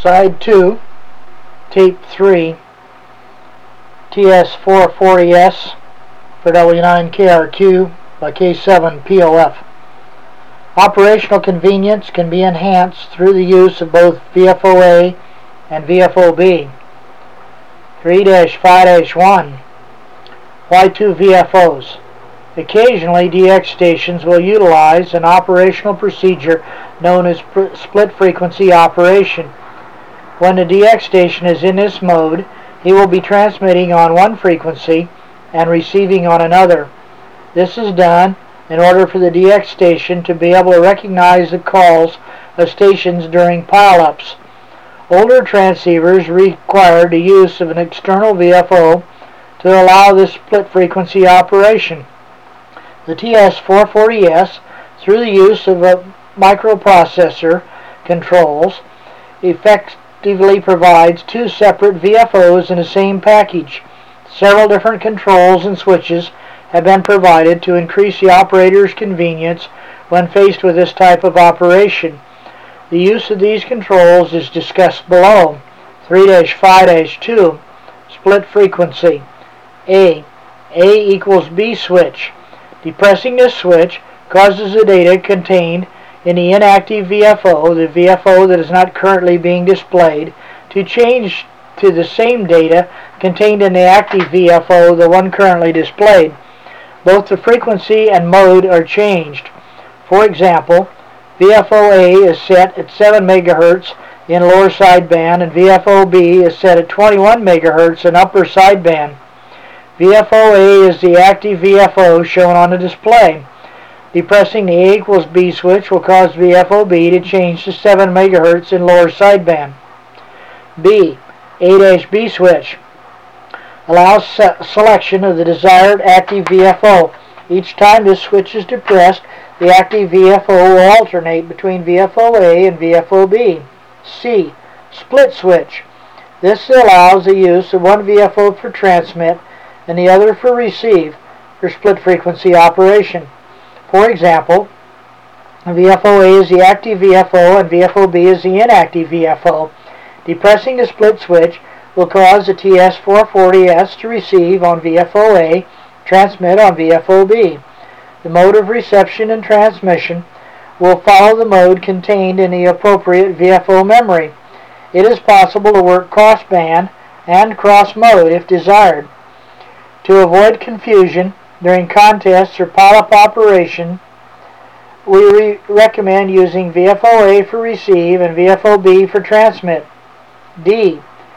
Side 2, Tape 3, TS440S for W9KRQ by K7POF. Operational convenience can be enhanced through the use of both VFO-A and VFO-B. 3-5-1. Why two VFOs? Occasionally, DX stations will utilize an operational procedure known as split frequency operation. When the DX station is in this mode, he will be transmitting on one frequency and receiving on another. This is done in order for the DX station to be able to recognize the calls of stations during pileups. Older transceivers required the use of an external VFO to allow this split frequency operation. The TS440S, through the use of a microprocessor controls, effectively provides two separate VFOs in the same package. Several different controls and switches have been provided to increase the operator's convenience when faced with this type of operation. The use of these controls is discussed below. 3-5-2, split frequency. A equals B switch. Depressing this switch causes the data contained in the inactive VFO, the VFO that is not currently being displayed, to change to the same data contained in the active VFO, the one currently displayed. Both the frequency and mode are changed. For example, VFO-A is set at 7 MHz in lower sideband and VFO-B is set at 21 MHz in upper sideband. VFO-A is the active VFO shown on the display. Depressing the A equals B switch will cause VFO-B to change to 7 MHz in lower sideband. B, A-B switch, allows selection of the desired active VFO. Each time this switch is depressed, the active VFO will alternate between VFO-A and VFO-B. C, split switch. This allows the use of one VFO for transmit and the other for receive for split frequency operation. For example, VFO-A is the active VFO and VFO-B is the inactive VFO. Depressing the split switch will cause the TS440S to receive on VFO-A, transmit on VFO-B. The mode of reception and transmission will follow the mode contained in the appropriate VFO memory. It is possible to work cross-band and cross-mode if desired. To avoid confusion during contests or pileup operation, we recommend using VFO-A for receive and VFO-B for transmit. D,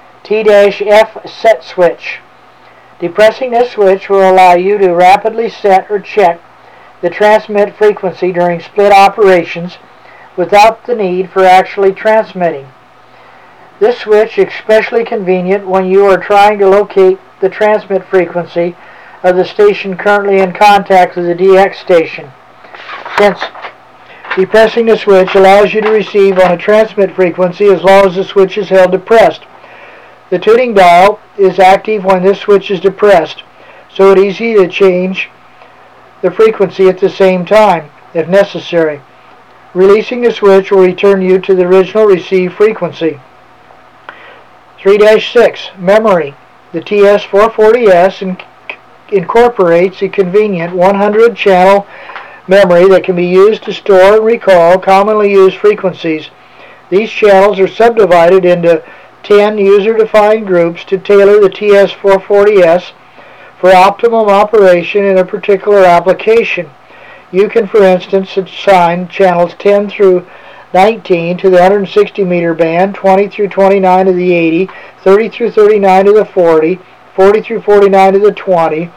T-F set switch. Depressing this switch will allow you to rapidly set or check the transmit frequency during split operations without the need for actually transmitting. This switch is especially convenient when you are trying to locate the transmit frequency of the station currently in contact with the DX station. Since depressing the switch allows you to receive on a transmit frequency as long as the switch is held depressed. The tuning dial is active when this switch is depressed, so it is easy to change the frequency at the same time, if necessary. Releasing the switch will return you to the original receive frequency. 3-6, memory. The TS440S incorporates a convenient 100-channel memory that can be used to store and recall commonly used frequencies. These channels are subdivided into 10 user-defined groups to tailor the TS440S for optimum operation in a particular application. You can, for instance, assign channels 10 through 19 to the 160 meter band, 20 through 29 to the 80, 30 through 39 to the 40, 40 through 49 to the 20,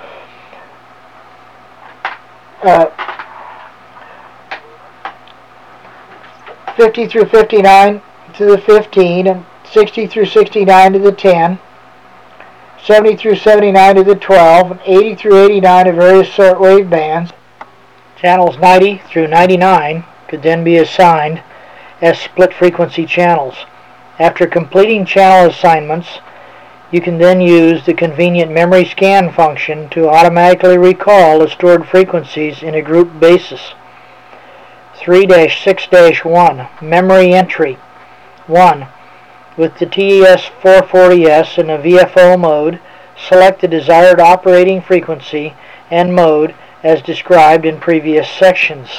50 through 59 to the 15, and 60 through 69 to the 10, 70 through 79 to the 12, and 80 through 89 to various shortwave bands. Channels 90 through 99 could then be assigned as split frequency channels. After completing channel assignments, you can then use the convenient memory scan function to automatically recall the stored frequencies in a group basis. 3-6-1 Memory Entry 1. With the TS440S in the VFO mode, select the desired operating frequency and mode as described in previous sections.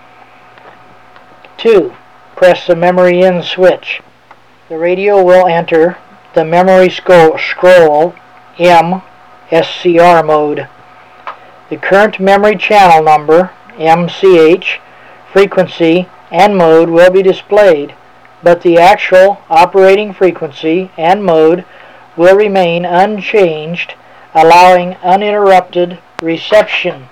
2. Press the memory in switch. The radio will enter the memory scroll MSCR mode. The current memory channel number, MCH, frequency, and mode will be displayed, but the actual operating frequency and mode will remain unchanged, allowing uninterrupted reception.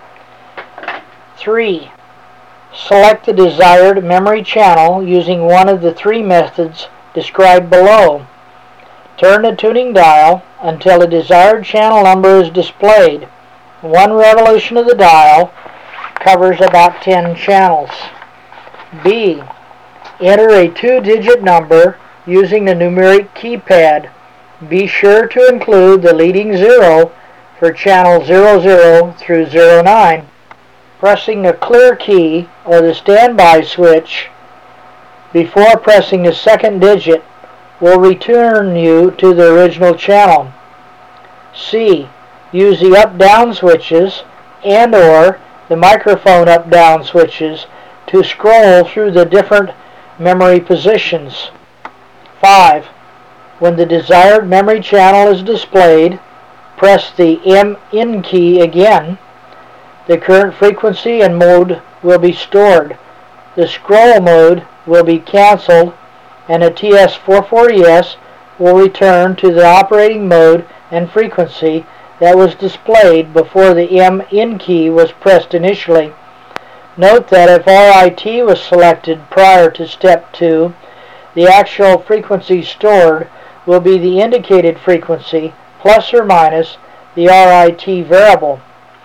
3. Select the desired memory channel using one of the three methods described below. Turn the tuning dial until the desired channel number is displayed. One revolution of the dial covers about 10 channels. B. Enter a 2-digit number using the numeric keypad. Be sure to include the leading 0 for channel 00 through 09. Pressing the clear key or the standby switch before pressing the second digit will return you to the original channel. C. Use the up-down switches and or the microphone up-down switches to scroll through the different memory positions. 5. When the desired memory channel is displayed, press the M-in key again. The current frequency and mode will be stored. The scroll mode will be cancelled and the TS440S will return to the operating mode and frequency that was displayed before the M-in key was pressed initially. Note that if RIT was selected prior to step 2, the actual frequency stored will be the indicated frequency plus or minus the RIT variable.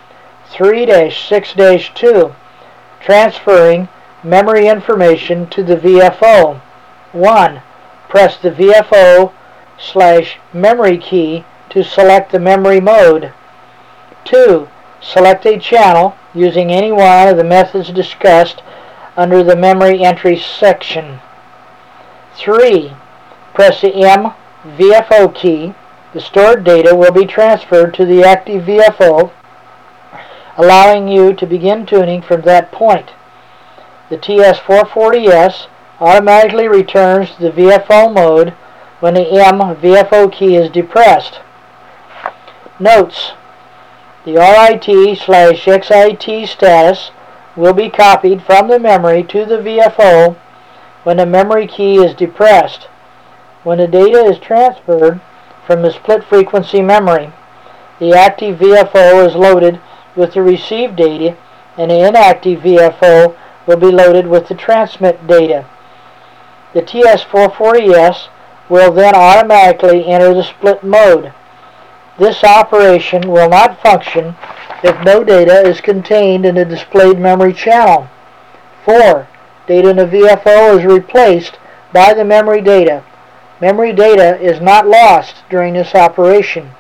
3-6-2. Transferring memory information to the VFO. 1. Press the VFO/memory key to select the memory mode. 2. Select a channel using any one of the methods discussed under the memory entry section. 3. Press the M VFO key. The stored data will be transferred to the active VFO, allowing you to begin tuning from that point. The TS440S automatically returns to the VFO mode when the M VFO key is depressed. Notes: the RIT/XIT status will be copied from the memory to the VFO when the memory key is depressed. When the data is transferred from the split frequency memory, the active VFO is loaded with the received data and the inactive VFO will be loaded with the transmit data. The TS440S will then automatically enter the split mode. This operation will not function if no data is contained in the displayed memory channel. 4. Data in the VFO is replaced by the memory data. Memory data is not lost during this operation.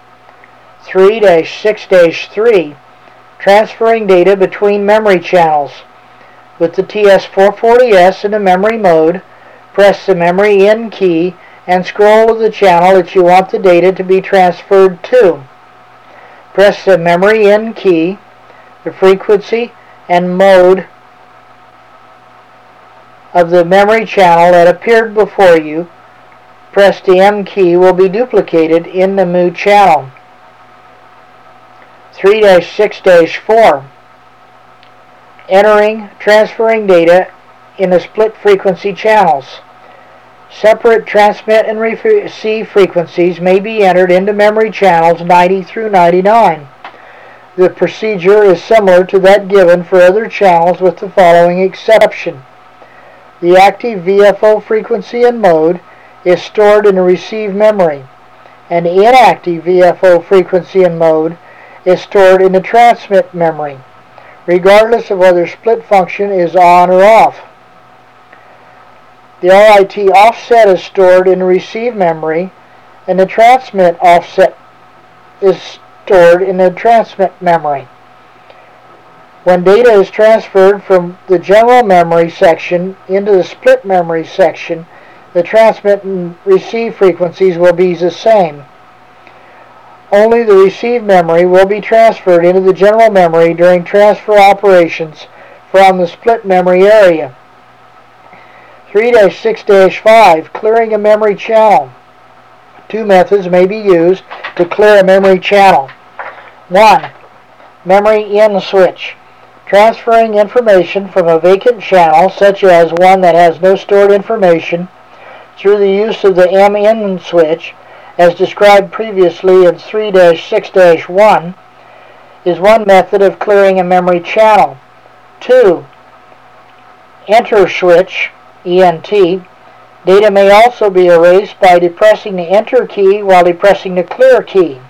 3-6-3. Transferring data between memory channels. With the TS440S in the memory mode, press the memory in key and scroll to the channel that you want the data to be transferred to. Press the memory in key, the frequency and mode of the memory channel that appeared before you. Press the M key will be duplicated in the new channel. 3-6-4. Transferring data in the split frequency channels. Separate transmit and receive frequencies may be entered into memory channels 90 through 99. The procedure is similar to that given for other channels with the following exception. The active VFO frequency and mode is stored in the receive memory, and the inactive VFO frequency and mode is stored in the transmit memory, regardless of whether split function is on or off. The RIT offset is stored in the receive memory, and the transmit offset is stored in the transmit memory. When data is transferred from the general memory section into the split memory section, the transmit and receive frequencies will be the same. Only the received memory will be transferred into the general memory during transfer operations from the split memory area. 3-6-5, clearing a memory channel. Two methods may be used to clear a memory channel. 1. Memory in switch. Transferring information from a vacant channel, such as one that has no stored information, through the use of the M-in switch, as described previously in 3-6-1, is one method of clearing a memory channel. 2. Enter switch, ENT. Data may also be erased by depressing the Enter key while depressing the Clear key.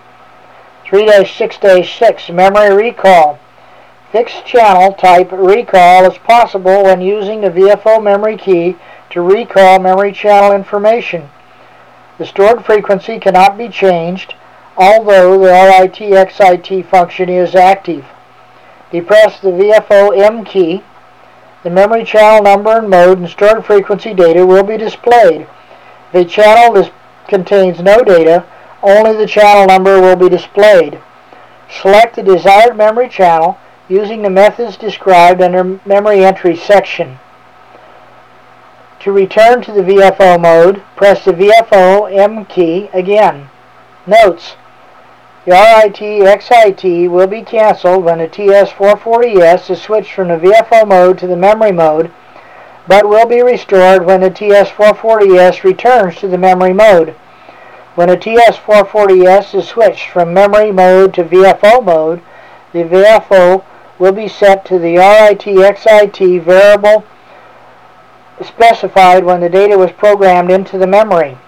3-6-6, memory recall. Fixed channel type recall is possible when using the VFO memory key to recall memory channel information. The stored frequency cannot be changed, although the RIT-XIT function is active. Depress the VFO M key. The memory channel number and mode and stored frequency data will be displayed. If a channel contains no data, only the channel number will be displayed. Select the desired memory channel using the methods described under Memory Entry section. To return to the VFO mode, press the VFO M key again. Notes: the RIT-XIT will be cancelled when the TS440S is switched from the VFO mode to the memory mode, but will be restored when the TS440S returns to the memory mode. When the TS440S is switched from memory mode to VFO mode, the VFO will be set to the RIT-XIT variable specified when the data was programmed into the memory.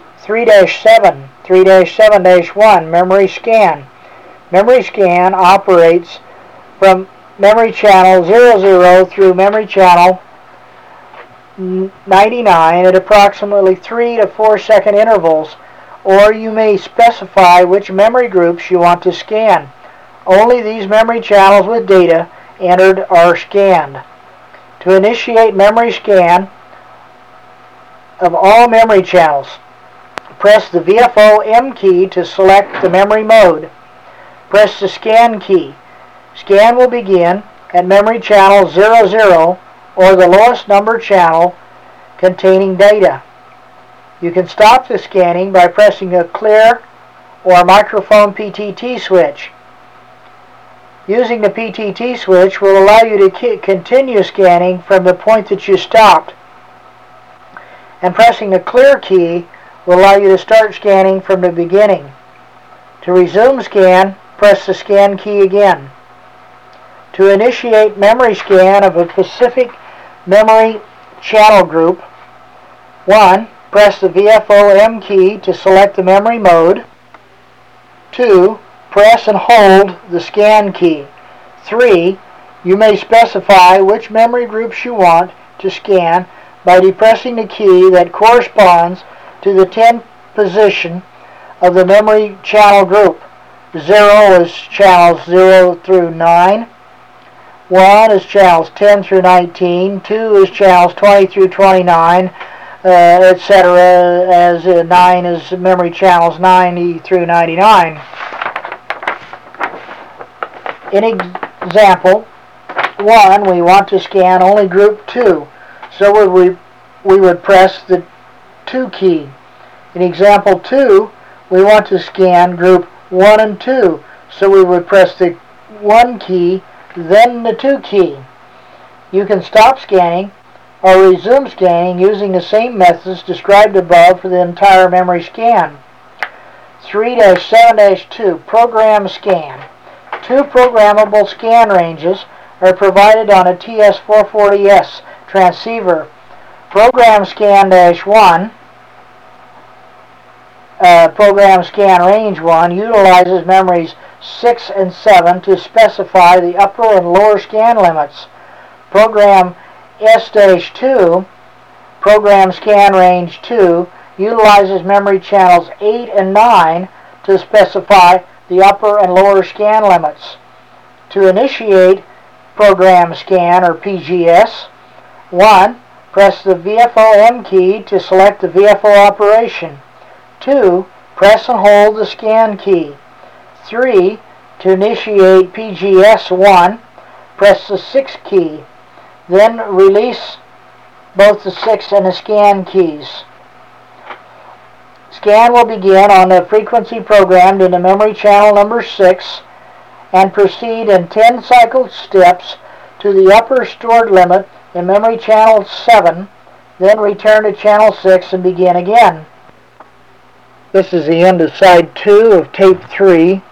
3-7-1, memory scan. Memory scan operates from memory channel 00 through memory channel 99 at approximately 3 to 4 second intervals, or you may specify which memory groups you want to scan. Only these memory channels with data entered are scanned. To initiate memory scan of all memory channels, press the VFO M key to select the memory mode. Press the scan key. Scan will begin at memory channel 00 or the lowest number channel containing data. You can stop the scanning by pressing a clear or microphone PTT switch. Using the PTT switch will allow you to continue scanning from the point that you stopped, and pressing the clear key will allow you to start scanning from the beginning. To resume scan, press the scan key again. To initiate memory scan of a specific memory channel group, 1. Press the VFO M key to select the memory mode. 2. Press and hold the scan key. 3. You may specify which memory groups you want to scan by depressing the key that corresponds to the 10th position of the memory channel group. 0 is channels 0 through 9. 1 is channels 10 through 19. 2 is channels 20 through 29, etc., as 9 is memory channels 90 through 99. In example 1, we want to scan only group 2, so we would press the 2 key. In example 2, we want to scan group 1 and 2, so we would press the 1 key, then the 2 key. You can stop scanning or resume scanning using the same methods described above for the entire memory scan. 3-7-2, program scan. 2 programmable scan ranges are provided on a TS440S transceiver. Program scan -1, program scan range 1 utilizes memories 6 and 7 to specify the upper and lower scan limits. Program S-2, program scan range 2, utilizes memory channels 8 and 9 to specify the upper and lower scan limits. To initiate program scan or PGS, 1. Press the VFO M key to select the VFO operation. 2. Press and hold the scan key. 3. To initiate PGS1, press the 6 key. Then release both the 6 and the scan keys. Scan will begin on the frequency programmed into memory channel number 6 and proceed in 10 cycle steps to the upper stored limit in memory channel 7, then return to channel 6 and begin again. This is the end of side 2 of tape 3.